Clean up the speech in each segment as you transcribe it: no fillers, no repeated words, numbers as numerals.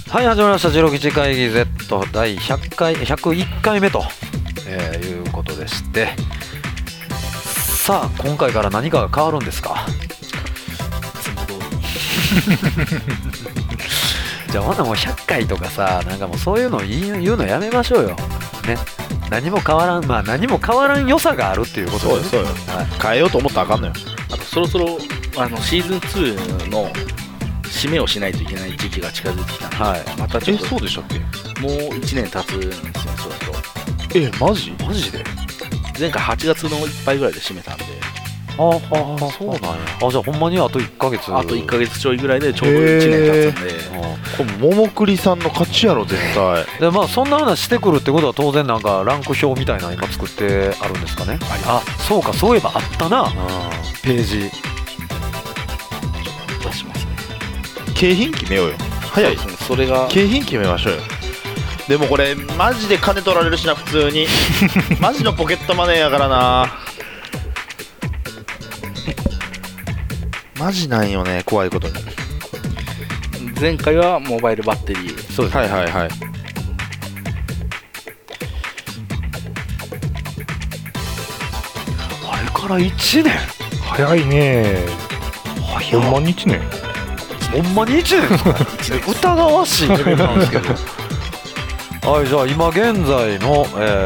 はい、始まりました。16時会議 Z 第101回目と、いうことでして、さあ今回から何かが変わるんですか？じゃあほんなもう100回とかさ、なんかもうそういうの言うのやめましょうよね。何も変わらん、まあ何も変わらん良さがあるっていうことで、ね、 そうよ、はい、変えようと思ったらあかんのよ。 あとそろそろシーズン2の締めをしないといけない時期が近づいてきたので、はい、またちょっとそうでしたっけ？ もう1年経つんですね、そろそろ。 マジで前回8月のいっぱいぐらいで締めたんで。 そうなんや。じゃあほんまにあと1ヶ月ちょいぐらいでちょうど1年経つんで、 これ桃栗さんの勝ちやろ絶対。 でまあそんな話してくるってことは当然なんかランク表みたいなの今作ってあるんですかね。そうか、そういえばあったな、ページ出しますね。 景品決めようよ。早いですね。 それが景品決めましょうよ。でもこれマジで金取られるしな、普通にマジのポケットマネーやからな。マジなんよね、怖いことに。 前回はモバイルバッテリー。 そうです、ね、はい。 あれから1年。 早いね。ほんまに1年。 ほんまに1年ですか？疑わしいレベルなんですけどはい、じゃあ今現在の、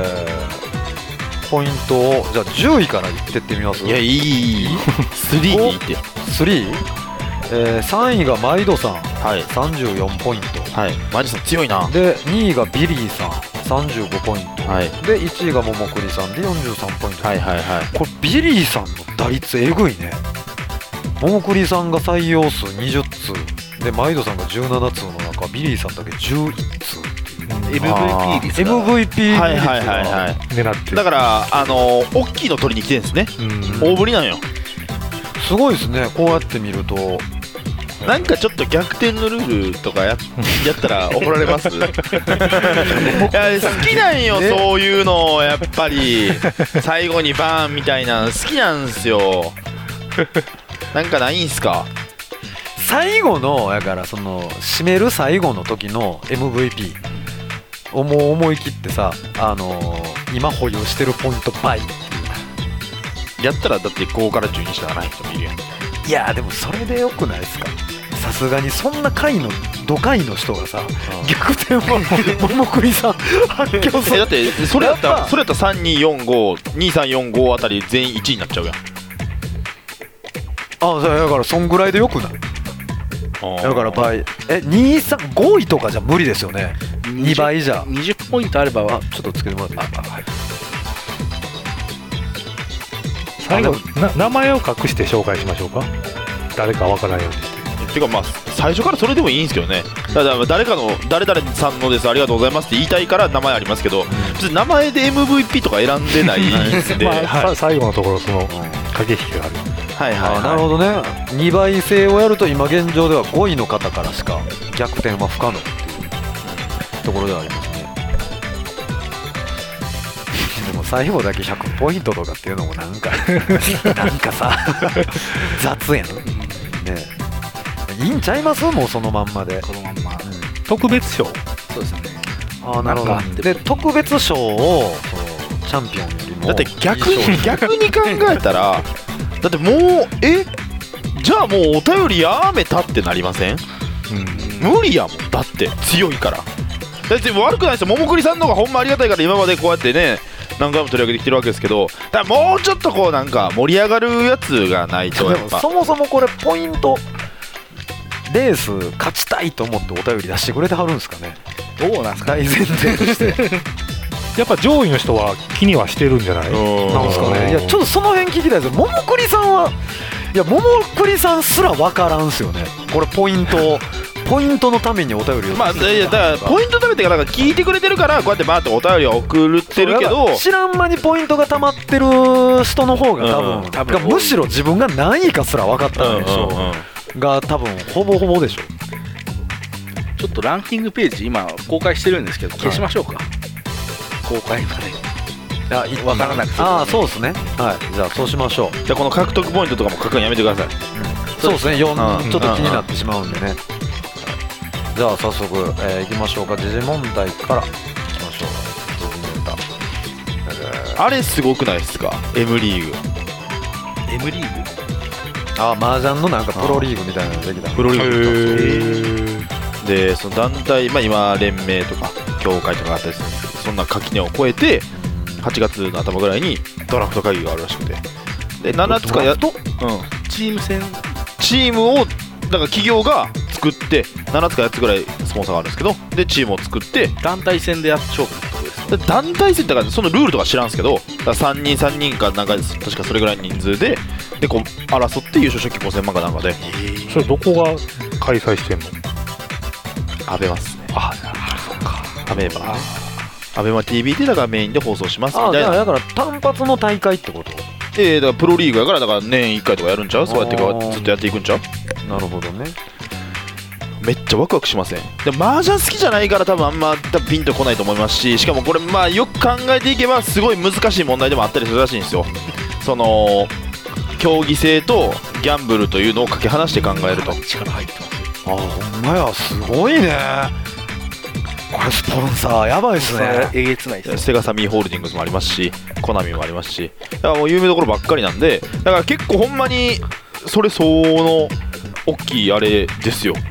ポイントをじゃあ10位からいってってみます。 いや、いい3でいいって。 3、3位がマイドさん、 はい、 34ポイント、 はい、マイドさん強いな。 で2位がビリーさん35ポイント、 はい、 で1位が桃栗さんで43ポイント、 はい、 これビリーさんの打率えぐいね。桃栗さんが採用数20通でマイドさんが17通の中、ビリーさんだけ11通っていう MVP 率が MVP 率が狙ってる。 だから大きいの取りに来てるんですね。大振りなんよ。すごいですね。こうやって見るとなんかちょっと逆転のルールとか やったら怒られますいや好きなんよ、そういうの。やっぱり最後にバーンみたいなの好きなんですよ。なんかないんすか？ 最後のだからその締める最後の時の MVP をもう思い切ってさ、今保有してるポイント倍っていうやったら、だって5から12しかならない人もいるやん。 いやでもそれでよくないですか？さすがにそんな回のド回の人がさ、逆転は桃栗さん発狂する。 だってそれやったら2345あたり全員1位になっちゃうやん。 だからそんぐらいでよくない？だから倍5位とかじゃ無理ですよね。2倍じゃ 20ポイントあればちょっとつけてもらっていいですか？はい、 最後名前を隠して紹介しましょうか。誰かわからないようにして。 てかまあ最初からそれでもいいんですけどね。だから誰かの誰々さんのですありがとうございますって言いたいから名前ありますけど、別に名前で MVP とか選んでないんで最後のところその駆け引きがある。 なるほどね。2倍制をやると今現状では5位の方からしか逆転は不可能っていうところではありますね。でも最後だけ100ポイントとかっていうのもなんかさ雑やんね。いいんちゃいます？もうそのまんまで。 このまんま、 特別賞。 そうですね。 なるほど。で特別賞をチャンピオンよりもだって逆に考えたらだってもうじゃあもうお便りやめたってなりません？無理やもん。だって強いから。だって悪くないですよ。桃栗さんの方がほんまありがたいから今までこうやってね何回も取り上げてきてるわけですけど、だからもうちょっとこうなんか盛り上がるやつがないとやっぱ。 そもそもこれポイントレース勝ちたいと思ってお便り出してくれてはるんですかね？ どうなんですか？ 大前提としてやっぱ上位の人は気にはしてるんじゃない？ なんですかね。いやちょっとその辺聞きたいですよ。桃栗さんすら分からんすよね。これポイントのためにお便りをだからポイントのためってから聞いてくれてるからこうやってバーってお便りを送ってるけど、 知らん間にポイントが溜まってる人の方が多分むしろ自分が何位かすら分かったでしょが多分ほぼほぼでしょ。 ちょっとランキングページ今公開してるんですけど消しましょうか。公開まで分からなくて。 そうですね。はい、じゃあそうしましょう。 じゃあこの獲得ポイントとかも書くのやめてください。 そうですね。ちょっと気になってしまうんでね。 じゃあ早速、いきましょうか。時事問題からいきましょう。時事ネタ、 あれすごくないですか M リーグ。 M リーグ麻雀のなんかプロリーグみたいなのできた。 プロリーグでその団体、今連盟とか協会とかあったりするんですけど、そんな垣根を越えて8月の頭ぐらいにドラフト会議があるらしくて、で7つかチーム戦チームをだから企業が作って7つか8つぐらいスポンサーがあるんですけど、でチームを作って団体戦で勝負ってことですか。 団体戦だからそのルールとか知らんすけど、だから3人かなんか確かそれぐらいの人数でこう争って優勝賞金5000万かなんかで。 それどこが開催してんの？ アベマっすね。 あ、そっか。 アベマアベマ TV でだからメインで放送しますみたいな。 だから単発の大会ってこと？ だからプロリーグやからだから年1回とかやるんちゃう？そうやってずっとやっていくんちゃう？ なるほどね。 めっちゃワクワクしません？で麻雀好きじゃないから多分あんまピンとこないと思いますし、しかもこれよく考えていけばすごい難しい問題でもあったりするらしいんですよ。その競技性とギャンブルというのをかけ離して考えると。 力入ってます。 ほんまや、すごいね。これスポンサーやばいっすね。 えげつないです。 セガサミーホールディングスもありますし、コナミもありますし、だからもう有名どころばっかりなんで、だから結構ほんまにそれ相応の大きいあれですよ。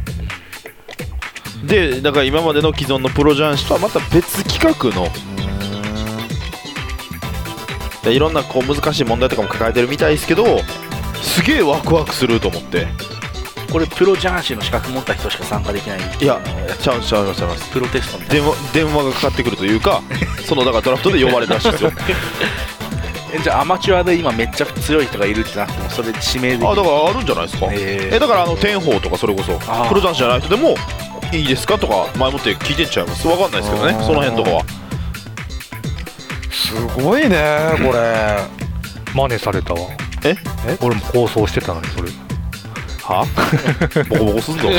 でだから今までの既存のプロ雀士とはまた別企画のいろんなこう難しい問題とかも抱えてるみたいですけど、すげえワクワクすると思って。 これプロ雀士の資格持った人しか参加できない。 いやちゃいますプロテストみたいな電話がかかってくるというかそのだからドラフトで呼ばれるらしいですよ。 じゃあアマチュアで今めっちゃ強い人がいるってなってもそれで指名できる。 だからあるんじゃないですか。だから天宝とかそれこそプロ雀士じゃない人でもいいですかとか前もって聞いてんちゃいます。分かんないですけどね、その辺とかは。 すごいねこれ。 真似されたわ。俺も構想してたのにそれ。 はボコボコすんぞ。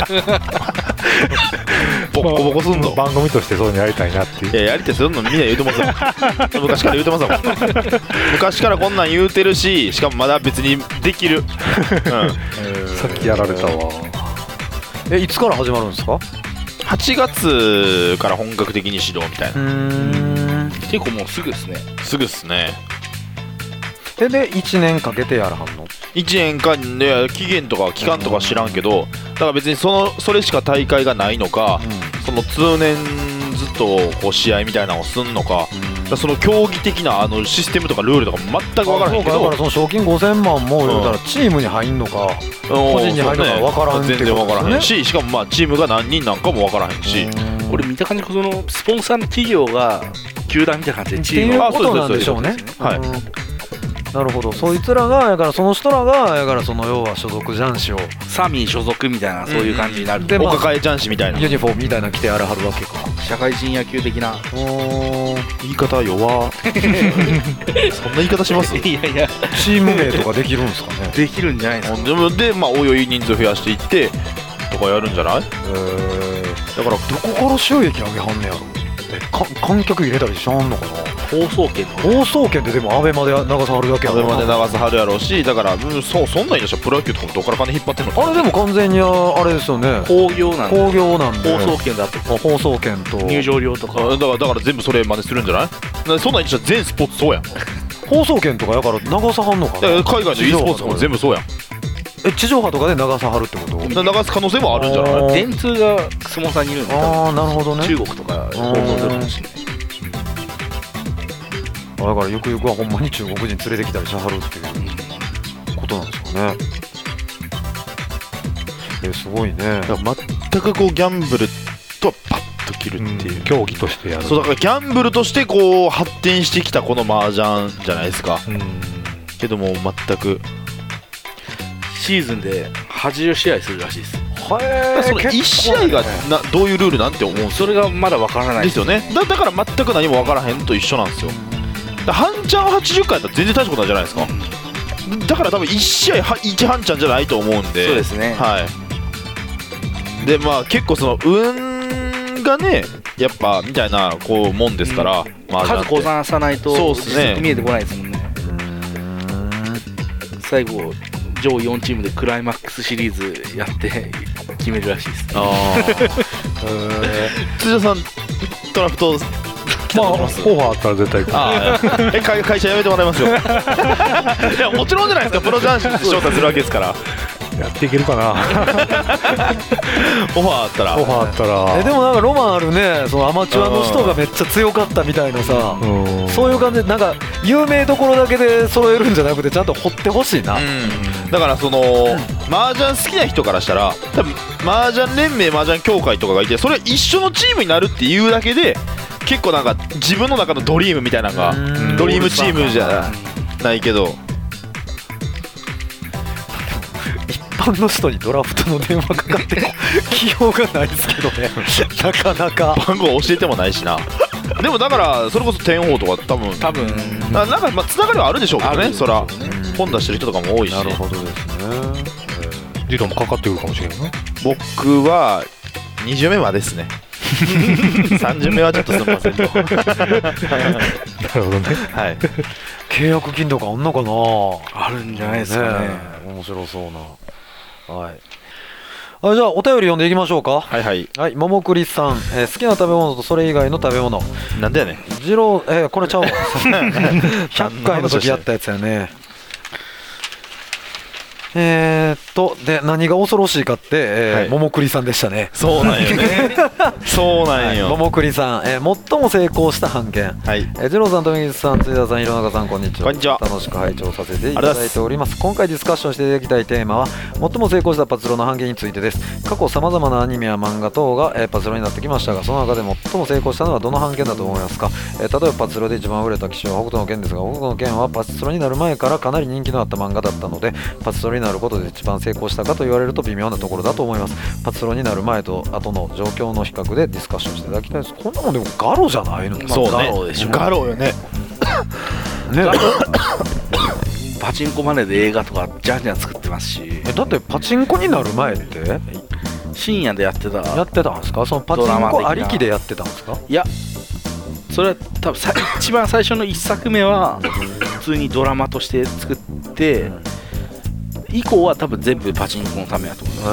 ボコボコすんぞ。 番組としてそういうのやりたいなっていう。 いややりたい、そんなのみんな言うてますよ。昔から言うてますもん。昔からこんなん言うてるし、しかもまだ別にできる。 さっきやられたわ。 いつから始まるんですか ？8月から本格的に指導みたいな。 結構もうすぐですね。 すぐっすね。 で1年かけてやらはんの ？1年か、期限とか期間とか知らんけど、だから別にそれしか大会がないのか、その通年ずっとこう試合みたいなのをすんのか、だからその競技的なシステムとかルールとか全く分からへんけど。 だからその賞金5000万も言うたらチームに入んのか、個人に入るのか分からんってことですよね。 全然分からへんし、しかもチームが何人なんかも分からへんし。 俺見た感じそのスポンサーの企業が球団みたいな感じでチームっていうことなんでしょうね。 はい。 なるほど。そいつらがやからその人らがやからその要は所属雀士をサミー所属みたいなそういう感じになる。 でお抱え雀士みたいなユニフォームみたいな着てあらはるわけか。 社会人野球的な。 言い方弱。そんな言い方します？ いやいや、 チーム名とかできるんですかね。 できるんじゃないですか。 でおいおい人数増やしていってとかやるんじゃない？だからどこから収益上げはんねやろ。観客入れたりしはんのかな。 放送権ででもアベマで流さはるだけやろ。 アベマで流さはるやろうし、だからそんなん言い出したらプロ野球とかもどっから金引っ張ってんのか。 あれでも完全にあれですよね。 興行なんで放送権だと放送権と入場料とか。 だから全部それ真似するんじゃない？そんなん言い出したら全スポーツそうやん。 放送権とかやから流さはんのかな。 海外の e スポーツとかも全部そうやん。 地上波とかで流さはるってこと？ 流す可能性もあるんじゃない？ 電通がスポンサーにいるんで。 なるほどね。 中国とか放送するかもしれない。 だからゆくゆくはほんまに中国人連れてきたりしはるっていうことなんですかね。すごいね。 全くこうギャンブルとはパッと切るっていう、 競技としてやる。 そうだからギャンブルとしてこう発展してきたこの麻雀じゃないですか。けども全くシーズンで80試合するらしいです。 その1試合がどういうルールなんて思う。 それがまだわからないですよね。だから全く何もわからへんと一緒なんですよ。半チャン80回だったら全然大したことないじゃないですか。だから多分1試合1半チャンじゃないと思うんで。 そうですね。 はい。で結構その運がねやっぱみたいなこうもんですから、 数こなさないと実績見えてこないですもんね。最後上位4チームでクライマックスシリーズやって決めるらしいです。 辻田さんドラフト来たまあオと思います。 ファーあったら絶対行く。 会社辞めてもらいますよ。いやもちろんじゃないですか。プロ雀士に招待するわけですから。 やっていけるかな。 オファーあったら。 オファーあったら。 でもなんかロマンあるね、そのアマチュアの人がめっちゃ強かったみたいなさ、 うんそういう感じでなんか有名どころだけで揃えるんじゃなくてちゃんと掘ってほしいな。 だからその麻雀好きな人からしたら多分麻雀連盟麻雀協会とかがいてそれ一緒のチームになるっていうだけで結構なんか自分の中のドリームみたいなのがドリームチームじゃないけど一般の人にドラフトの電話かかってきようがないですけどね。なかなか番号教えてもないしな。でもだからそれこそ天王とか多分なんかまあつながりはあるでしょうけどね。そら本出してる人とかも多いし。 なるほどですね。 ジローもかかってくるかもしれんな。 僕は20名までですね。30名はちょっとすみませんと。 なるほどね。 はい。 契約金とかあんのかな。 あるんじゃないですかね。 面白そうな。はい。じゃあお便り読んでいきましょうか。 はいはい。 はい、ももくりさん、好きな食べ物とそれ以外の食べ物。 なんでやねん。 ジロー、これちゃうわ。100回の時やったやつやね。で何が恐ろしいかって、 はいももくりさんでしたね。 そうなんよね。そうなんよ。 ももくりさん、最も成功した判件。 はい。 ジローさん、富水さん、辻田さん、弘中さん、こんにちは。 こんにちは楽しく拝聴させていただいております。今回ディスカッションしていただきたいテーマは、最も成功したパズドラの判件についてです。過去さまざまなアニメや漫画等が、パズドラになってきましたが、その中で最も成功したのはどの判件だと思いますか。例えばパズドラで一番売れた機種は北斗の拳ですが、北斗の拳はパズドラになる前からかなり人気のあった漫画だったので、パズドラになることで一番成功したかと言われると微妙なところだと思います。パズドラになる前と後の状況の比較でディスカッションしていただきたいです。こんなもんでもガロじゃないの。 そうね。 ガロでしょガロよね。 ね。 パチンコマネーで映画とかじゃんじゃん作ってますし、 だってパチンコになる前って深夜でやってた。 やってたんですか。そのパチンコありきでやってたんですか。 いや、それは多分一番最初の1作目は普通にドラマとして作って以降は多分全部パチンコのためだと思います。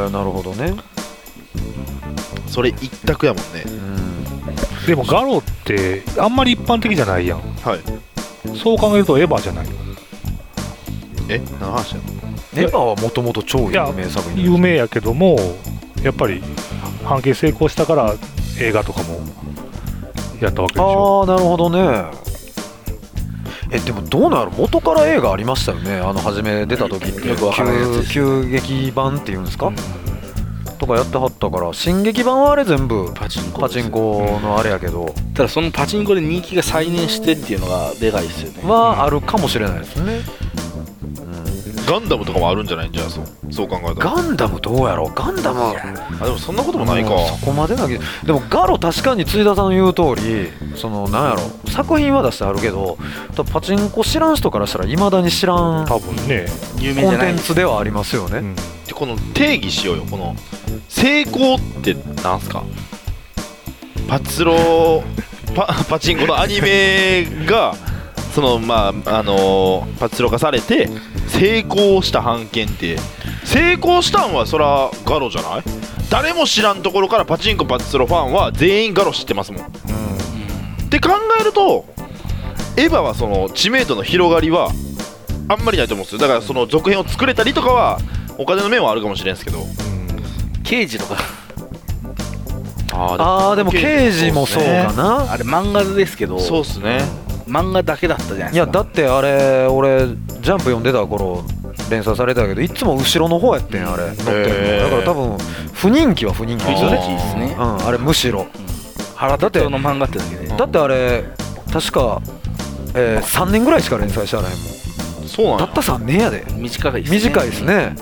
なるほどね。 それ一択やもんね。 でもガロってあんまり一般的じゃないやん。 はい。 そう考えるとエヴァじゃない。 何の話やの。 エヴァはもともと超有名作品。 有名やけどもやっぱり半径成功したから映画とかもやったわけでしょ。 ああ、なるほどね。でもどうなる。元から映画ありましたよね。初め出た時ってよくわからないやつです急激版っていうんですか、とかやってはったから、新劇版はあれ全部パチンコパチンコのあれやけど、 ただそのパチンコで人気が再燃してっていうのがでかいですよね。 はあるかもしれないですね。 ガンダムとかもあるんじゃないんじゃあそう考えたら。 ガンダムどうやろう。ガンダムあでもそんなこともないか。 そこまでなきゃ。でもガロ確かに辻田さんの言う通り、そのなんやろ、作品は出してあるけど、多分パチンコ知らん人からしたらいまだに知らん多分ね。 有名コンテンじゃないです。 ツではありますよね。 でこの定義しようよ。この成功ってなんすか。パチンコのアニメがそのパチロ化されて成功した判件って成功したんはそらガロじゃない。誰も知らんところからパチンコパチロファンは全員ガロ知ってますもん。って考えるとエヴァはその知名度の広がりはあんまりないと思うんですよ。だからその続編を作れたりとかはお金の面はあるかもしれんすけど。 刑事とかでも刑事もそうかな。 あれ漫画ですけど、 そうっすね。 漫画だけだったじゃないいですか。 やだってあれ俺ジャンプ読んでた頃連載されてたけど、いつも後ろの方やってんあれ乗ってるの。だから多分不人気は不人気ですよ人気ね。 ですね。 あれむしろ原田哲の漫画ってだけで、 だってあれ確か、3年ぐらいしか連載してあらへんもん。 そうなんや。 たった3年やで。 短いですね。 短いですね。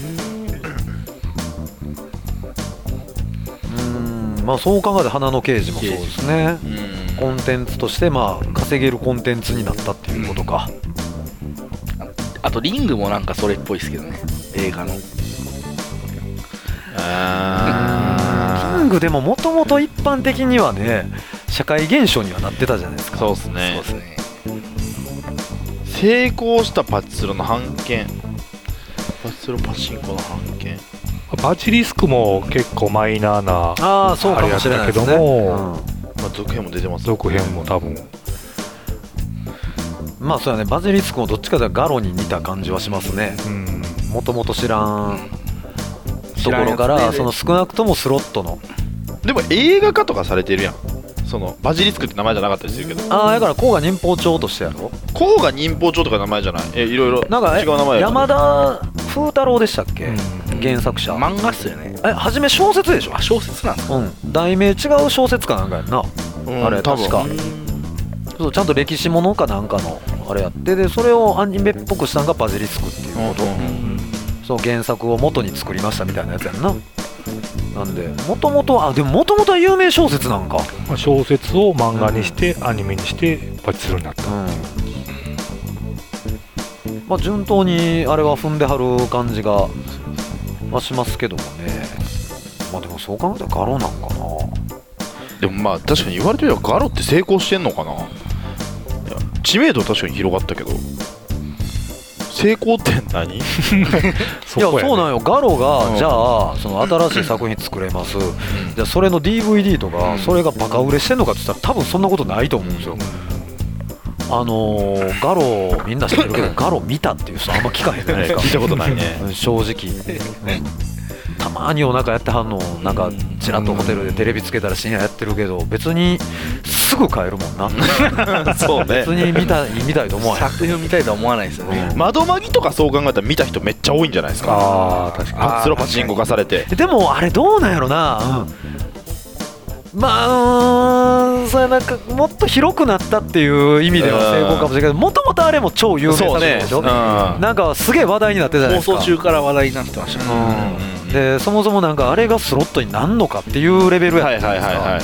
まあそう考えて花の刑事もそうですね。コンテンツとして稼げるコンテンツになったっていうことか。 あとリングもなんかそれっぽいですけどね、映画の。 リングでももともと一般的にはね社会現象にはなってたじゃないですか。 そうっすね。 そうですね。 成功したパチスロの判件。パチスロパチンコの判件。 バジリスクも結構マイナーなああそうかもしれないですねあれやったけどもまあ、続編も出てます。 続編も多分まあそうやね、バジリスクもどっちかというとガロに似た感じはしますね。もともと知らんところからその少なくともスロットのでも映画化とかされてるやん。そのバジリスクって名前じゃなかったりするけど、 ああだから甲賀忍法帳としてやろ。 甲賀忍法帳とか名前じゃない。いろいろなんか違う名前や山田風太郎でしたっけ、原作者。 漫画っすよね。 初め小説でしょ。 あ、小説なんですか。 題名違う小説かなんかやんな、あれ確か。そうちゃんと歴史ものかなんかのあれやってでそれをアニメっぽくしたのがバジリスクっていうこと、その原作を元に作りましたみたいなやつやんな。なんでもともとは有名小説なんか、 小説を漫画にしてアニメにしてパチスロになった、 まあ順当にあれは踏んではる感じがはしますけどもね。まあでもそう考えたらガロなんかな。 でもまあ確かに言われてみればガロって成功してんのかな。いや知名度は確かに広がったけど成功って何いやそうなんよ。ガロがじゃあその新しい作品作れます、じゃあそれの DVD とかそれがバカ売れしてんのかって言ったら多分そんなことないと思うんですよ。ガロみんな知ってるけどガロ見たっていう人あんま聞かへんじゃないですか。 聞いたことないね正直、たまに夜中やってはんのなんかちらっとホテルでテレビつけたら深夜やってるけど別にすぐ帰るもんなそうね。 別に見たいと思わへん。 作品を見たいとは思わないですよね。 窓マギとかそう考えたら見た人めっちゃ多いんじゃないですか。 ああ確かにパチスロパチンコ化されて。 でもあれどうなんやろな、まあそれなんかもっと広くなったっていう意味では成功かもしれないけどもともとあれも超有名作品でしょ、なんかすげえ話題になってたじゃないですか。 放送中から話題になってましたね。 でそもそもなんかあれがスロットになんのかっていうレベルやったじゃないですか。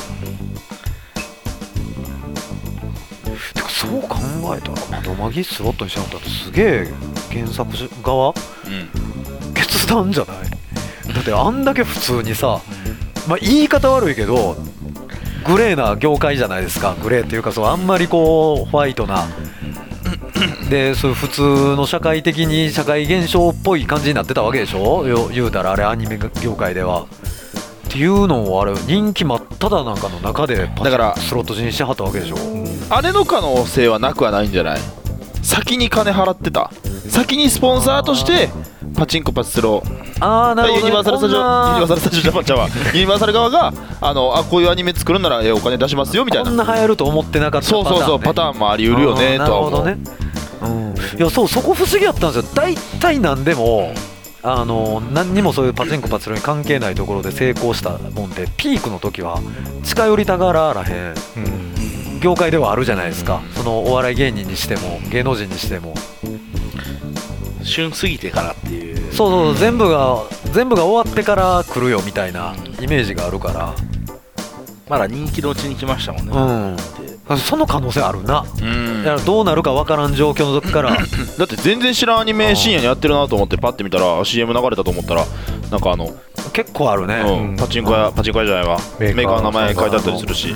てかそう考えたら窓マギスロットにしなかったらすげえ原作側、決断じゃない。だってあんだけ普通にさ、まあ言い方悪いけどグレーな業界じゃないですか。グレーっていうかそうあんまりこうホワイトなでそういう普通の社会的に社会現象っぽい感じになってたわけでしょ。言うたらあれアニメ業界ではっていうのをあれ人気真っ只中の中でパチスロット人してはったわけでしょ。 あれの可能性はなくはないんじゃない。先に金払ってた、先にスポンサーとしてパチンコパチスロ、 なるほど、ね、 ユニバーサル・スタジオジャパンちゃうわユニバーサル側がこういうアニメ作るならお金出しますよみたいな。 こんな流行ると思ってなかったパターン、ね、 そうパターンもあり得るよねとは思う。 なるほどね、いやそこ不思議やったんですよ。大体何でも何にもそういうパチンコパチスロに関係ないところで成功したもんでピークの時は近寄りたがらへん、業界ではあるじゃないですか。そのお笑い芸人にしても芸能人にしても旬過ぎてからっていう、 そう全部が終わってから来るよみたいなイメージがあるからまだ人気のうちに来ましたもんね、 その可能性あるな。だからどうなるか分からん状況の時からだって全然知らんアニメ深夜にやってるなと思ってパッて見たら CM 流れたと思ったらなんか結構あるね、 パチンコ屋じゃないわメーカーの名前書いてあったりするし、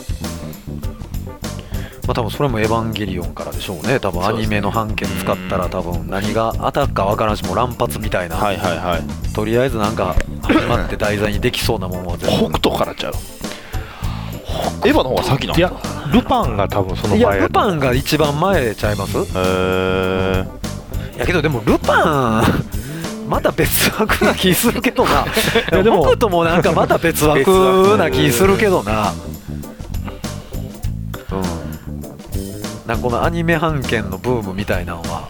まあ多分それもエヴァンゲリオンからでしょうね。多分アニメの版権使ったら多分何がアタックか分からんしもう乱発みたいな、とりあえずなんか始まって題材にできそうなもんは全部北斗からちゃう。エヴァの方が先なの。 いやルパンが多分その前や。 いやルパンが一番前ちゃいます。やけどでもルパンまた別枠な気するけどなでも僕ともなんかまた別枠な気するけどな。なんかこのアニメ版権のブームみたいなのは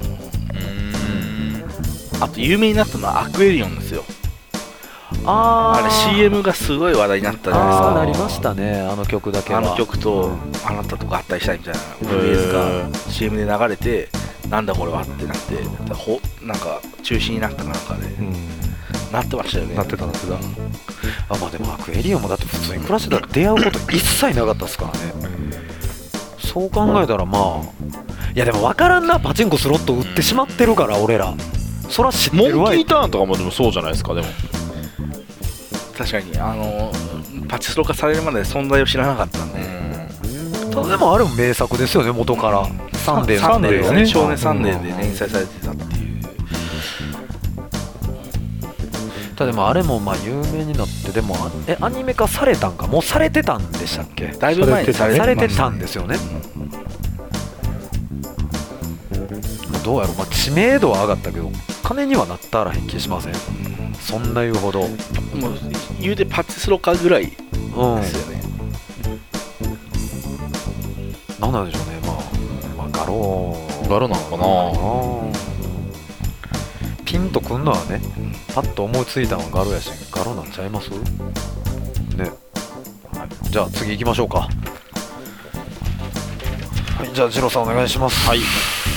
あと有名になったのはアクエリオンですよ。 あれ CM がすごい話題になったじゃないですか。 なりましたね。あの曲だけはあの曲とあなたと合体したいみたいなフレーズが CM で流れてなんだこれはってなってなんか中止になったかなんかで、なってましたよね。 なってた。 まあでもアクエリオンもだって普通に暮らしてたら出会うこと一切なかったですからね。そう考えたらまあいやでも分からんな。パチンコスロット売ってしまってるから俺らそら知ってるわ。 モンキーターンとかもでもそうじゃないですか。でも確かにパチスロ化されるまで存在を知らなかったんで、 ただでもあれも名作ですよね元から。サンデーですね。少年サンデーで連載されてたっていう。 ただでもあれもまあ有名になってでもアニメ化されたんかもうされてたんでしたっけ。 だいぶ前にされてたんですよね。どうやろう、まあ、知名度は上がったけど金にはなったらへん気しません、そんな言うほど。 もう言うてパチスロかぐらいですうんよね。 なんなんでしょうね、まあガロガロなのかな。 ピンとくんのはね、パッと思いついたのはガロやし、ガロなんちゃいますね。はい、じゃあ次行きましょうか。はい、じゃあジローさんお願いします。 はい。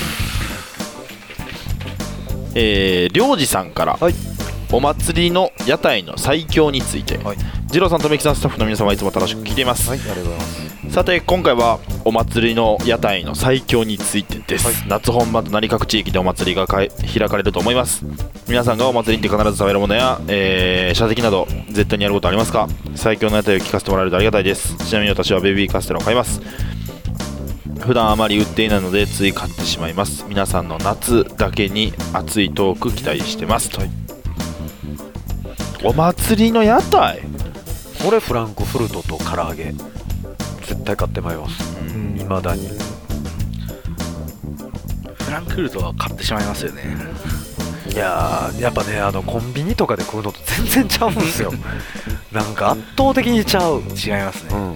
りょうじさんから、 はい、 お祭りの屋台の最強について、 はい、 ジローさんとメキさんスタッフの皆様いつも楽しく聞いています。 はい、ありがとうございます。 さて今回はお祭りの屋台の最強についてです、 はい、 夏本番となり各地域でお祭りが開かれると思います。皆さんがお祭りに行って必ず食べるものや、射的など絶対にやることありますか？最強の屋台を聞かせてもらえるとありがたいです。ちなみに私はベビーカステラを買います。普段あまり売っていないのでつい買ってしまいます。皆さんの夏だけに熱いトーク期待してます、はい、お祭りの屋台、 俺フランクフルトと唐揚げ絶対買ってまいります。未だにフランクフルトは買ってしまいますよね。 いやーやっぱねコンビニとかで食うのと全然ちゃうんですよなんか圧倒的にちゃう。 違いますね、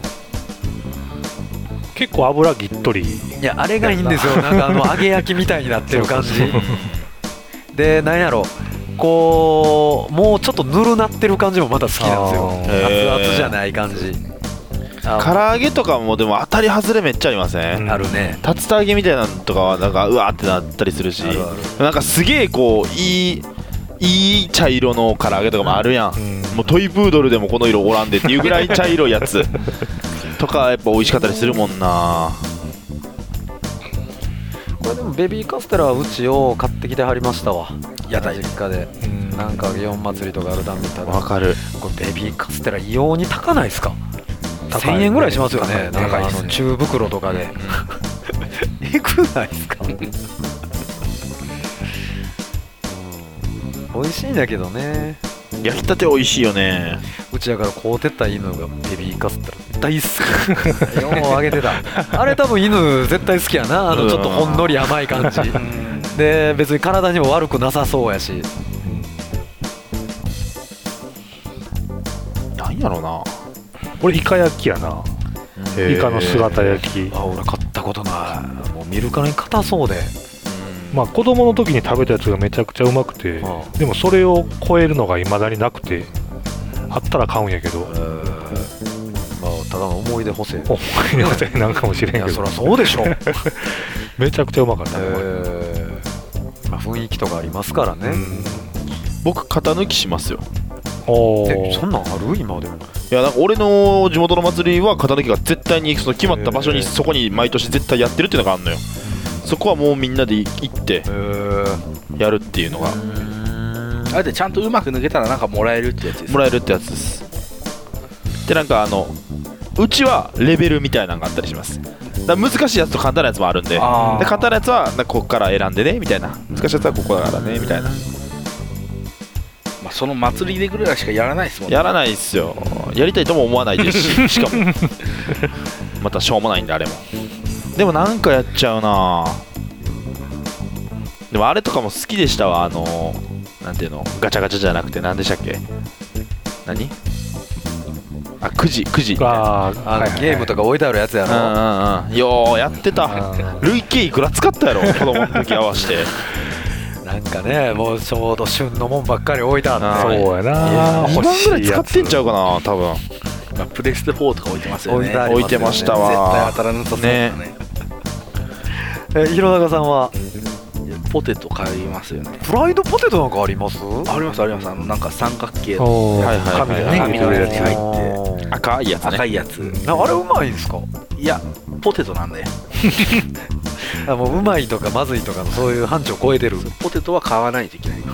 結構油ぎっとり。 いやあれがいいんですよなんか揚げ焼きみたいになってる感じで、なんやろこうもうちょっとぬるなってる感じもまた好きなんですよ。熱々じゃない感じ。 唐揚げとかもでも当たり外れめっちゃありません？ あるね。 竜田揚げみたいなのとかはなんかうわーってなったりするし、 あるある。 なんかすげえこういい茶色の唐揚げとかもあるやん、もうトイプードルでもこの色おらんでっていうぐらい茶色いやつとかやっぱ美味しかったりするもんな。 これでもベビーカステラはうちを買ってきてはりましたわ、 屋台実家で。なんか祇園祭りとかあるたんびたわかる。 これベビーカステラ異様に高ないですか？ 高い 1000円ぐらいしますよね。なんか高いですね中袋とかでえぐないですか？美味しいんだけどね。 焼きたて美味しいよね。 うちだから買うてった犬がベビーカステラ大好きようあげてたあれ多分犬絶対好きやな。ちょっとほんのり甘い感じで別に体にも悪くなさそうやし。 なんやろな、 俺イカ焼きやな。イカの姿焼き。 あ、俺買ったことない。もう見るからに硬そうで。 まあ子供の時に食べたやつがめちゃくちゃうまくて、でもそれを超えるのが未だになくて、あったら買うんやけど、 まあただの思い出補正。 思い出補正なんかもしれんけど、 いやそりゃそうでしょめちゃくちゃうまかったね、 まあ、雰囲気とかありますからね。 僕型抜きしますよ。 おそんなんある今でも。 いやなんか俺の地元の祭りは型抜きが絶対にその決まった場所にそこに毎年絶対やってるっていうのがあるのよ。そこはもうみんなで行ってやるっていうのが、 あれでちゃんとうまく抜けたらなんかもらえるってやつです。 もらえるってやつです。でなんかうちはレベルみたいなのがあったりします。だから難しいやつと簡単なやつもあるんで、簡単なやつはなんかここから選んでねみたいな、難しいやつはここだからねみたいな。 まあ、その祭りでぐらいしかやらないですもんね。 やらないっすよ。やりたいとも思わないですししかもまたしょうもないんであれも。でもなんかやっちゃうな。でもあれとかも好きでしたわ。なんていうの、ガチャガチャじゃなくて何でしたっけ、何あ、くじみたいなゲームとか置いてあるやつやろ。 ようやってた。累計いくら使ったやろ子供の時合わせてなんかね、もうちょうど旬のもんばっかり置いてあって。 そうやな。 2万ぐらい使ってんちゃうかな多分。 まあ、プレステ4とか置いてますよね。 置いてましたわ。 絶対当たらなさそうだね。 弘中さんはポテト買いますよね。 フライドポテトなんかあります？ ありますあります。なんか三角形の紙のやつに入って赤いやつね。 赤いやつ。 あれうまいんですか？ いやポテトなんでもううまいとかまずいとかのそういう範疇を超えてる。 ポテトは買わないといけない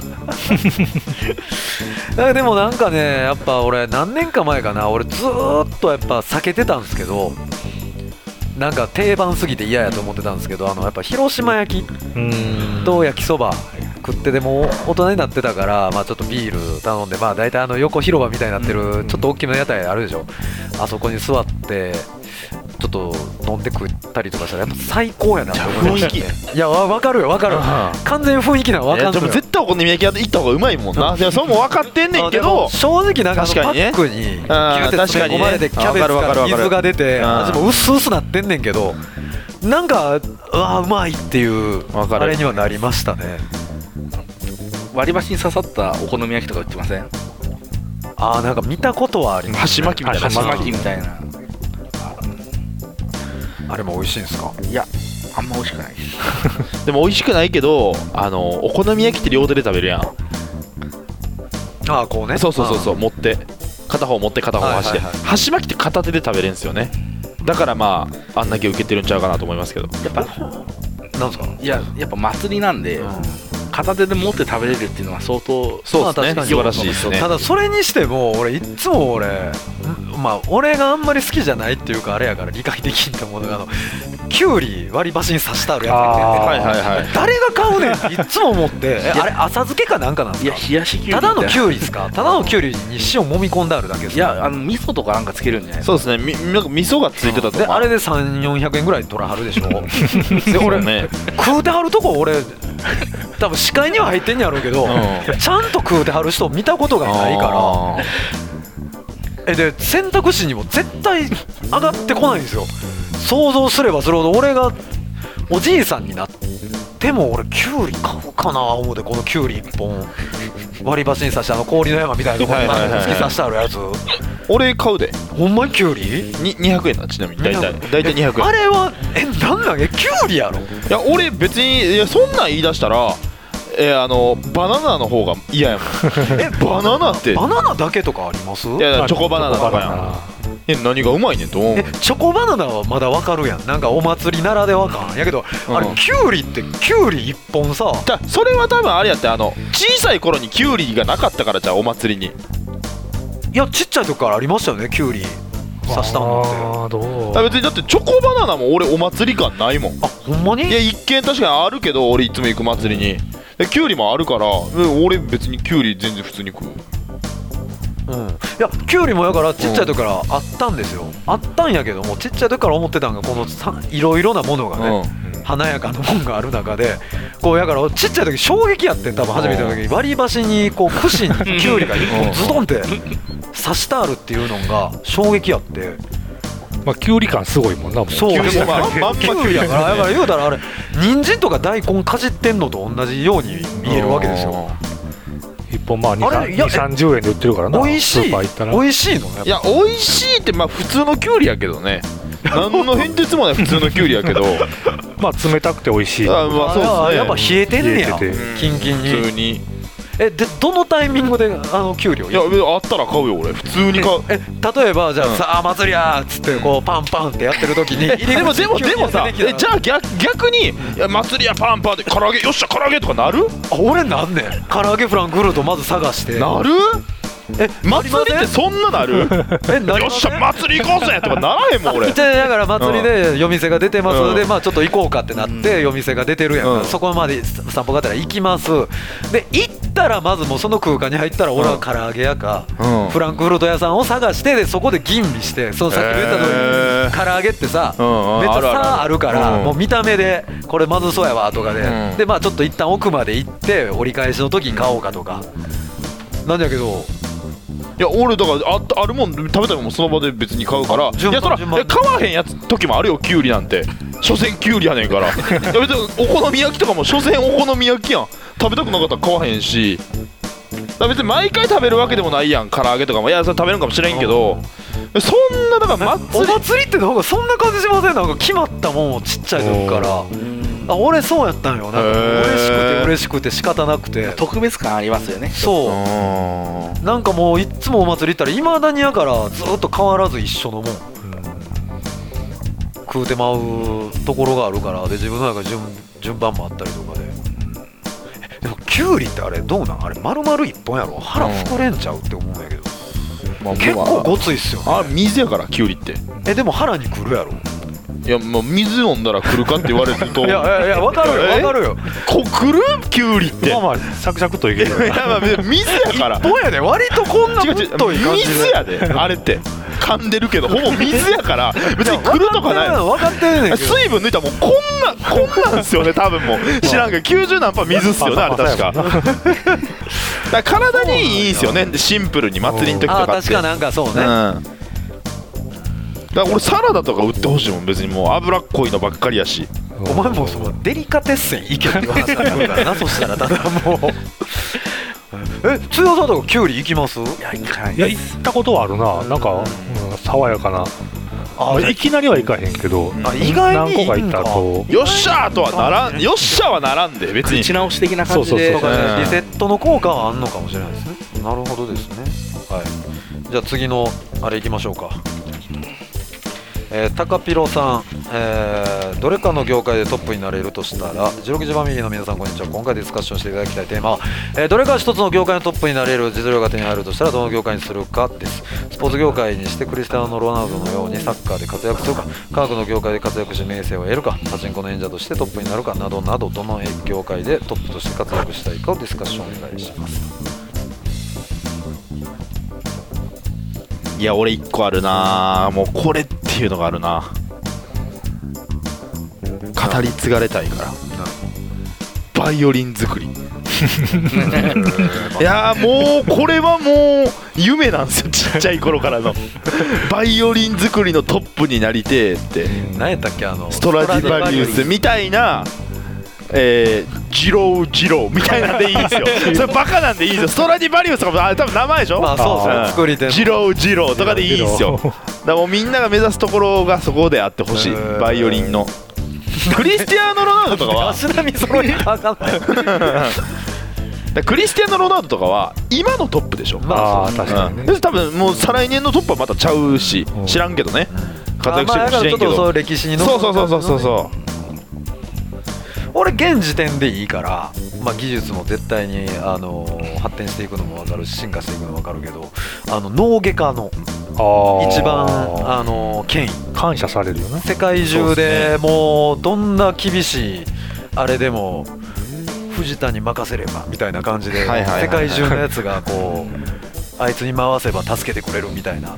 でもなんかね、やっぱ俺何年か前かな、俺ずーっとやっぱ避けてたんですけど、なんか定番すぎて嫌やと思ってたんですけど、やっぱ広島焼きと焼きそば食食ってでも大人になってたから、まあ、ちょっとビール頼んで、まあ、大体横広場みたいになってるちょっと大きめの屋台あるでしょ。あそこに座ってちょっと飲んで食ったりとかしたらやっぱ最高やなって思いましたね。いや分かるよ分かる、完全に雰囲気なの分かるよ。 でも絶対お好み焼き屋で行った方がうまいもんな。いやそれも分かってんねんけど、 正直なんかパックにギューって詰め込まれてキャベツから水が出て味も薄々なってんねんけど、なんかうまいっていうあれにはなりましたね。 割り箸に刺さったお好み焼きとか売ってません？ なんか見たことはあります、ね、 箸巻きみたいな。 箸巻きみたいな。 あれも美味しいんですか？ いやあんま美味しくないでも美味しくないけど、お好み焼きって両手で食べるやん。 こうね。 そう持って片方持って片方箸で、箸巻きって片手で食べれるんですよね。だからまああんだけ受けてるんちゃうかなと思いますけど。 やっぱなんですか？ いややっぱ祭りなんで、片手で持って食べれるっていうのは相当そうですね、素晴らしいですね。 ただそれにしても俺いつも俺があんまり好きじゃないっていうかあれやから理解できんと思うのがキュウリ割り箸に刺してあるやつみたいな、誰が買うねんっていつも思ってあれ浅漬けかなんかなんですか？ いや冷やしキュウリただのキュウリですか？ただのキュウリに塩揉み込んであるだけですか？ いや味噌とかなんかつけるんじゃないですか？ そうですね、なんか味噌がついてたとであれで300、400円ぐらい取らはるでしょで俺、食うてはるとこ俺多分視界には入ってんやろうけど、ちゃんと食うてはる人見たことがないからで選択肢にも絶対上がってこないんですよ。想像すればするほど俺がおじいさんになっても俺キュウリ買うかな思うて、このキュウリ1本割り箸に刺して氷の山みたいなところに突き刺してあるやつ俺買うで。 ほんまにキュウリ 200円だ。ちなみに大体200円。 あれはなんなんキュウリやろ？ いや俺別にそんなん言い出したらバナナの方が嫌やもん。バナナってバナナだけとかあります？ いやチョコバナナとかやん。何がうまいねんと思う。 チョコバナナはまだわかるやん、なんかお祭りならでは感やけど、あれキュウリってキュウリ1本さ、 それは多分あれやって小さい頃にキュウリがなかったからじゃあお祭りに。 いやちっちゃい時からありましたよねキュウリ刺したのって。 別にだってチョコバナナも俺お祭り感ないもん。 ほんまに？ いや一見確かにあるけど俺いつも行く祭りにキュウリもあるから俺別にキュウリ全然普通に食う。 いやキュウリもだからちっちゃい時からあったんですよ、あったんやけどもちっちゃい時から思ってたんがこのいろいろなものがね、華やかなもんがある中でこうやからちっちゃい時衝撃やってん多分初めての時に割り箸にこう串にキュウリが1本ズドンって刺してあるっていうのが衝撃やって。 キュウリ感すごいもんな。 そうキュウリやから言うたらあれ人参とか大根かじってんのと同じように見えるわけですよ。 1本230円で売ってるからな。 美味しい美味しいの？ いや美味しいって普通のキュウリやけどね。何の変哲もない普通のキュウリやけど冷たくて美味しい。 そうですね。やっぱ冷えてんねやキンキンに。 普通に。 でどのタイミングでキュウリを？ いやあったら買うよ俺普通に買う。 例えばじゃあさあ祭りやーっつってこうパンパンってやってる時にでもさじゃあ逆に祭りやパンパンで唐揚げよっしゃ唐揚げとかなる？ 俺なんねん唐揚げフランクフルトまず探してなる？祭りってそんななる？よっしゃ祭り行こうぜとかならへんもん俺。 だから祭りで夜店が出てますのでちょっと行こうかってなって夜店が出てるやんか、そこまで散歩がてら行きます。で行ったらまずもうその空間に入ったら俺は唐揚げ屋かフランクフルト屋さんを探してでそこで吟味してそのさっき言った通り唐揚げってさめっちゃ差あるからもう見た目でこれまずそうやわとかでちょっと一旦奥まで行って折り返しの時に買おうかとかなんだけど。 いや俺だからあるもん食べたいもんその場で別に買うから。いやそら買わへんやつ時もあるよキュウリなんて。所詮キュウリやねんから。いや別にお好み焼きとかも所詮お好み焼きやん。食べたくなかったら買わへんし。だから別に毎回食べるわけでもないやん唐揚げとかも。いやそれ食べるかもしれんけどそんなだからお祭りってなんかそんな感じしません？なんか決まったもんをちっちゃい時から俺そうやったんよ。なんか嬉しくて仕方なくて特別感ありますよね。 そうなんかもういつもお祭り行ったらいまだにやからずっと変わらず一緒のもん食うてまうところがあるからで自分の中で順番もあったりとかで。でもキュウリってあれどうなん？あれ丸々1本やろ？腹膨れんちゃうって思うんやけど、結構ごついっすよね。 水やからキュウリって。 でも腹にくるやろ？ いやもう水飲んだら来るかって言われるといや分かるよ分かるよ。 こ来るキュウリってまあまあサクサクといけるいやまあ水やから一本やで割とこんなぶっとい感じで。 水やであれって噛んでるけどほぼ水やから別に来るとかない分かってんねんけど。 水分抜いたらもうこんなんすよね多分もう知らんけど90何パー水っすよねあれ確かだから体にいいんすよねシンプルに祭りの時とかって確かなんかそうね。 だから俺サラダとか売ってほしいもん別にもう脂っこいのばっかりやしお前もそのデリカテッセン行けって話だからなそしたらただもう強さとかキュウリ行きます？ いや行かないいや行ったことはあるな。なんか、爽やかないきなりは行かへんけど意外に何個か行った後よっしゃーとはならんよっしゃはならんで別に口直し的な感じでそうそうそうリセットの効果はあんのかもしれないですね。なるほどですね。はい。じゃあ次のあれ行きましょうか。タカピロさん、どれかの業界でトップになれるとしたら、16時ファミリーの皆さんこんにちは。今回ディスカッションしていただきたいテーマは、どれか一つの業界のトップになれる実力が手に入るとしたらどの業界にするかです。スポーツ業界にしてクリスティアーノ・ロナウドのようにサッカーで活躍するか、科学の業界で活躍し名声を得るか、パチンコの演者としてトップになるかなどなど、どの業界でトップとして活躍したいかをディスカッションお願いします。 いや俺1個あるなもうこれっていうのがあるな語り継がれたいからバイオリン作りいやもうこれはもう夢なんですよちっちゃい頃からのバイオリン作りのトップになりてーって何やったっけストラディバリウスみたいなジローみたいなんでいいんですよそれバカなんでいいんですよストラディバリウスとかも多分名前でしょまあそうですね作り手のジローとかでいいんですよだからもうみんなが目指すところがそこであってほしいバイオリンのクリスティアーノ・ロナウドとかは足並み揃いが分かんないクリスティアーノ・ロナウドとかは今のトップでしょああ確かにねで多分もう再来年のトップはまたちゃうし知らんけどね活躍してるかもしれんけちょっとそうど歴史に残るそう俺現時点でいいから、まあ、技術も絶対に、発展していくのも分かるし進化していくのも分かるけど脳外科の一番権威感謝されるよね世界中でもうどんな厳しいあれでも藤田に任せればみたいな感じで世界中のやつがこうあいつに回せば助けてくれるみたいな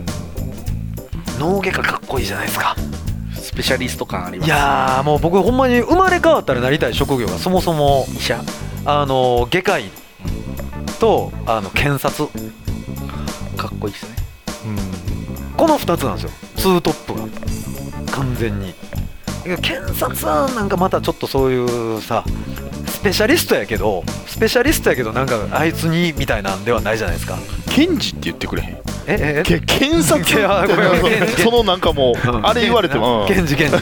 脳外科かっこいいじゃないですか。 スペシャリスト感あります。 いやーもう僕ほんまに生まれ変わったらなりたい職業がそもそも医者外科医と検察かっこいいですね。 この2つなんですよツートップが完全に。検察はなんかまたちょっとそういうさスペシャリストやけどなんかあいつにみたいなんではないじゃないですか。 検事って言ってくれへん検察いやごめんそのなんかもうあれ言われても検事って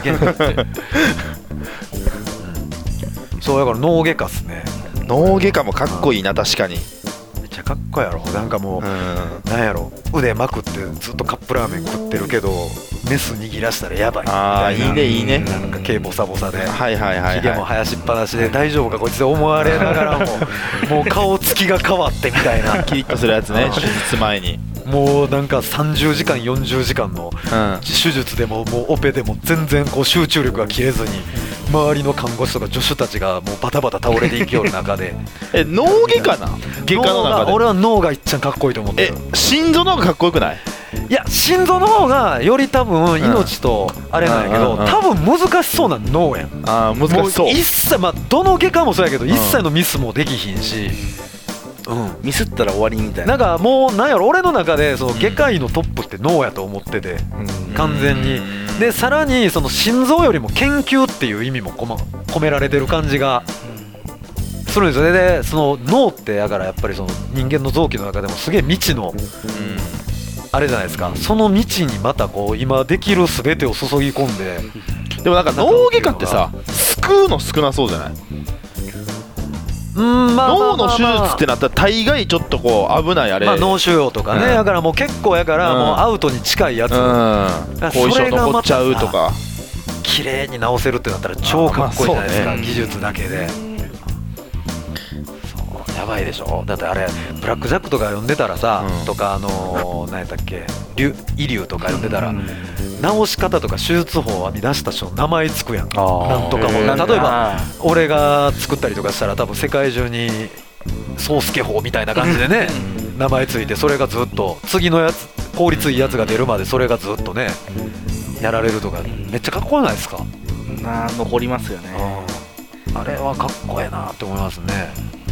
そうだから脳外科っすね。 脳外科もかっこいいな確かにめっちゃかっこいいやろ。なんかもうなんやろ腕まくってずっとカップラーメン食ってるけどメス握らしたらやばいみたいな。 いいねなんか毛ボサボサではいひげも生やしっぱなしで大丈夫かこいつで思われながらももう顔つきが変わってみたいなキリッとするやつね手術前にもうなんか30時間40時間の手術でももうオペでも全然こう集中力が切れずに周りの看護師とか助手たちがもうバタバタ倒れていきよる中で脳外科な外科の中で俺は脳がいっちゃんかっこいいと思ってる。 心臓の方がかっこよくない？ いや心臓の方がより多分命とあれなんやけど多分難しそうな脳やん。 難しそう。 一切まあどの外科もそうやけど一切のミスもできひんしミスったら終わりみたいな。 なんかもうなんやろ俺の中でその外科医のトップって脳やと思ってて完全に。でさらにその心臓よりも研究っていう意味も込められてる感じがするんですよね。でその脳ってやからやっぱりその人間の臓器の中でもすげえ未知のあれじゃないですか。その未知にまたこう今できる全てを注ぎ込んで。 でもなんか脳外科ってさ救うの少なそうじゃない？脳の手術ってなったら大概ちょっとこう危ないあれ、 脳腫瘍とかね、だからもう結構やからもうアウトに近いやつ、 後遺症残っちゃうとか綺麗に治せるってなったら超かっこいいじゃないですか、技術だけで。そうやばいでしょ。だってあれブラックジャックとか読んでたらさ、とか何やったっけイリュウとか読んでたら、 直し方とか手術法を編み出した人の名前つくやん。 あーなんとかも、 へー例えば俺が作ったりとかしたら多分世界中に宗介法みたいな感じでね名前ついて、それがずっと次のやつ効率いいやつが出るまでそれがずっとねやられるとか、めっちゃかっこよないですか。 残りますよね。 あれはかっこええなって思いますね。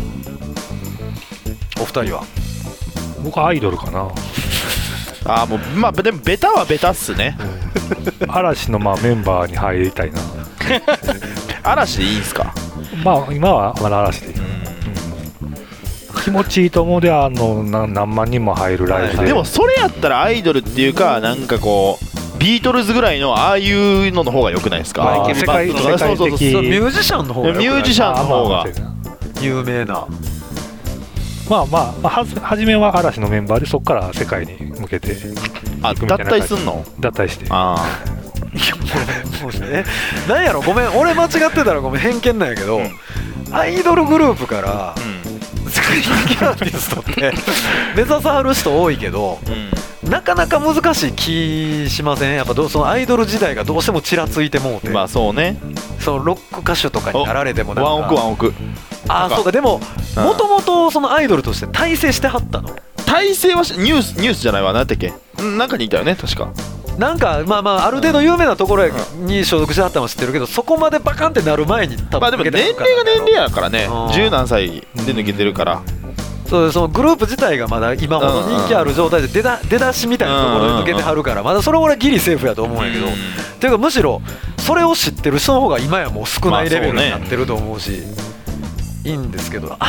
お二人は？ 僕はアイドルかな。 ああもうまあでもベタはベタっすね。 嵐のまあメンバーに入りたいな。 嵐でいいんすか。 まあ今はまだ嵐でいい、気持ちいいと思うで何万人も入るライブで、 でもそれやったらアイドルっていうかなんかこうビートルズぐらいのああいうのの方が良くないですか。 あー世界バンドとかそうそうそう的そうミュージシャンの方がよくない？ ミュージシャンの方が有名な。 まあ初めは嵐のメンバーでそこから世界に向けてあ脱退すんの。 脱退して、 あいやもうね、なんやろ、ごめん俺間違ってたらごめん偏見なんやけど、アイドルグループからあうん世界的アーティストって目指さはる人多いけど、なかなか難しい気しません？やっぱそのアイドル時代がどうしてもちらついてもうて、 まあそうね。 そのロック歌手とかになられてもなんかワンオクああそうか。でももともとそのアイドルとして大成してはったの。 体制はニュースじゃないわ。何だっけなんかにいたよね確か。 なんかまあある程度有名なところに所属してはったのは知ってるけど、そこまでバカンってなる前に多分まあでも抜けて年はるから齢が年齢やからね。 うん十何歳で抜けてるから。 そうそのグループ自体がまだ今ほど人気ある状態で出だしみたいなところで抜けてはるから、まだそれ俺ギリセーフやと思うんやけど、っていうかむしろそれを知ってる人の方が今やもう少ないレベルになってると思うし、いいんですけど、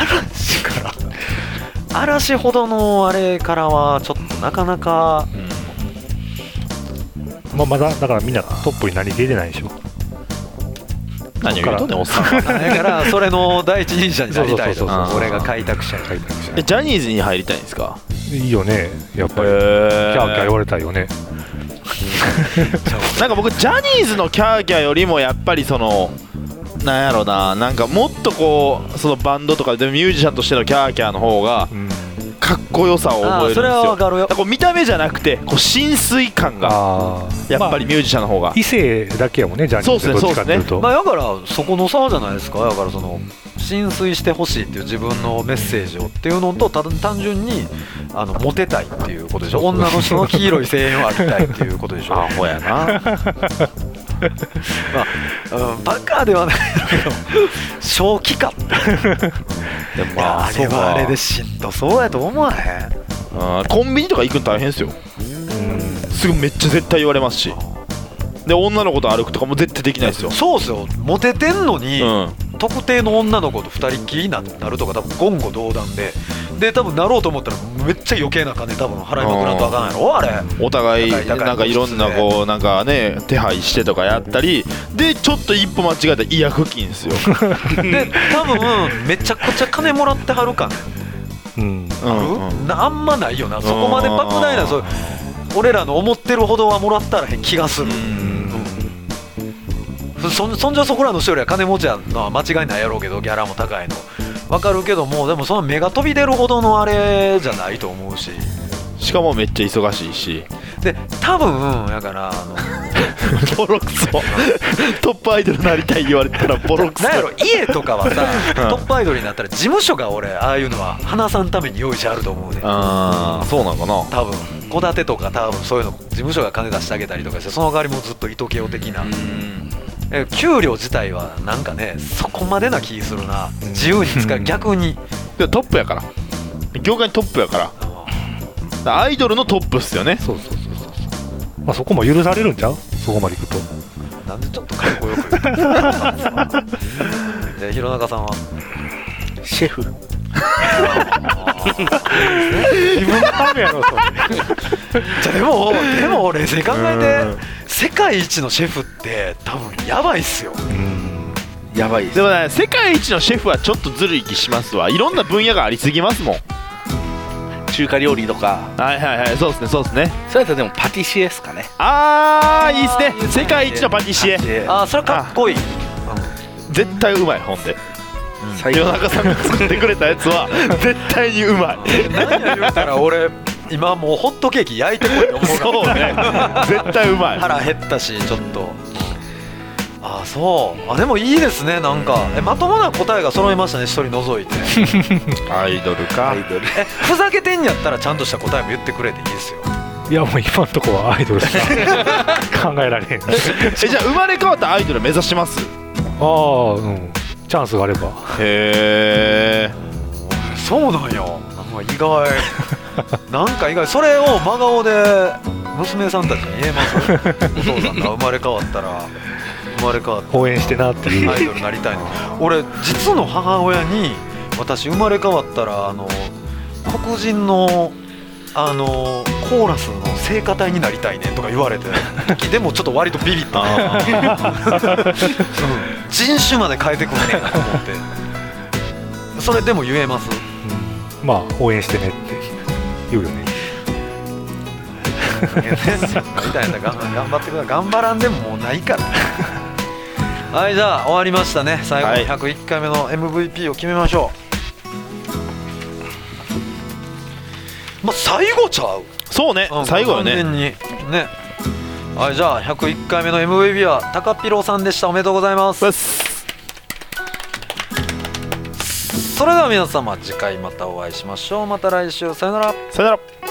嵐ほどのあれからはちょっとなかなか、 まだだからみんなトップになりきれてないでしょ。 何を言うとねおっさんは。 だからそれの第一人者になりたいとそうそうそう俺が開拓者に。 ジャニーズに入りたいんですか。 いいよねやっぱり、キへャーキャー言われたいよね。 なんか僕ジャニーズのキャーキャーよりもやっぱりそのなんやろな、なんかもっとこうそのバンドとかでミュージシャンとしてのキャーキャーの方がかっこよさを覚えるんですよ。 それはわかるよ。 だからこう見た目じゃなくてこう浸水感がやっぱりミュージシャンの方が、 異性だけやもんねジャニーズどっちかっていうと。 まあだからそこの差じゃないですか。だからその浸水してほしいっていう自分のメッセージをっていうのと、単純にモテたいっていうことでしょ。女の人の黄色い声援を浴びたいっていうことでしょ。 アホやな。 まあ、バカではないけど正気か。 でもまああれはあれでしんどそうやと思わへん。 コンビニとか行くの大変ですよ。すぐめっちゃ絶対言われますし、で女の子と歩くとかも絶対できないですよ。 そうっすよ。モテてんのに、 うん特定の女の子と二人っきりになるとか多分言語道断で多分なろうと思ったらめっちゃ余計な金多分払いまくらんとあかんやろあれ。 お互い高いなんかいろんなこうなんかね手配してとかやったりで、ちょっと一歩間違えたら違約金ですよ。 で多分めちゃくちゃ金もらってはるかね。あんまないよな。そこまで莫大なそう俺らの思ってるほどはもらったらへん気がする。そんじょそこらの人よりは金持ちやのは間違いないやろうけど、ギャラも高いの分かるけども、でもその目が飛び出るほどのあれじゃないと思うし、 しかもめっちゃ忙しいし、 で多分やからボロクソトップアイドルになりたい言われたらボロクソなんやろ、家とかはさトップアイドルになったら事務所が俺ああいうのは花さんために用意してあると思うね。 ああそうなのかな。 多分戸建てとか多分そういうの事務所が金出してあげたりとかして、その代わりもずっと糸気を的な給料自体はなんかねそこまでな気するな。自由に使う逆にでもトップやから、業界のトップやからアイドルのトップっすよね。 そうまあそこも許されるんちゃう、そこまでいくと。 なんでちょっとかっこよく言うじゃあ弘中さんはシェフ。 自分のためやろそれ。 じゃあでも冷静に考えて世界一のシェフって多分やばいっすよ。 やばいです。 でもね世界一のシェフはちょっとずるい気しますわ。いろんな分野がありすぎますもん。 中華料理とか。 はいはいはい、そうですねそうですね。 それだとでもパティシエですかね。 あーいいっすね、世界一のパティシエ。 ああそれかっこいい。 絶対うまい。ほんで最弘中さんが作ってくれたやつは絶対にうまい。 何や言うたら俺今もうホットケーキ焼いてこいって思うそうね絶対うまい。 腹減ったしちょっと。あ、そうでもいいですね。なんかまともな答えが揃いましたね、一人除いて。 アイドルか。 ふざけてんやったらちゃんとした答えも言ってくれていいですよ。 いやもう今のところはアイドルしか考えられへん。 じゃあ生まれ変わったアイドル目指します？ ああ、チャンスがあれば。 へえ。 そうなんや。なんか意外なんか意外。それを真顔で娘さんたちに言えます？お父さんが生まれ変わったら応援してなっていうアイドルになりたいの。俺実の母親に私生まれ変わったら黒人のコーラスの聖歌隊になりたいねとか言われてでもちょっと割とビビった人種まで変えてくんねえなと思って。それでも言えます？ まあ応援してねって言うよね。 なりたいんだ。頑張ってください。頑張らんでももうないからはい、じゃあ終わりましたね。最後の101回目の MVP を決めましょう。まあ最後ちゃう？ そうね、最後よね。 完全にね。はい、じゃあ101回目の MVP はタカピロさんでした。おめでとうございます。それでは皆様次回またお会いしましょう。また来週、さよなら。 さよなら。